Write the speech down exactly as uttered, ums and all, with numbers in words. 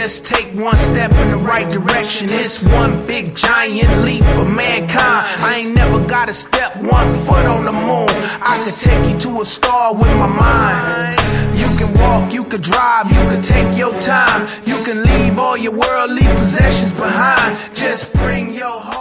just take one step in the right direction. It's one big giant leap for mankind. I ain't never gotta step one foot on the moon. I could take you to a star with my mind. You can walk, you can drive, you can take your time. You can leave all your worldly possessions behind. Just bring your heart.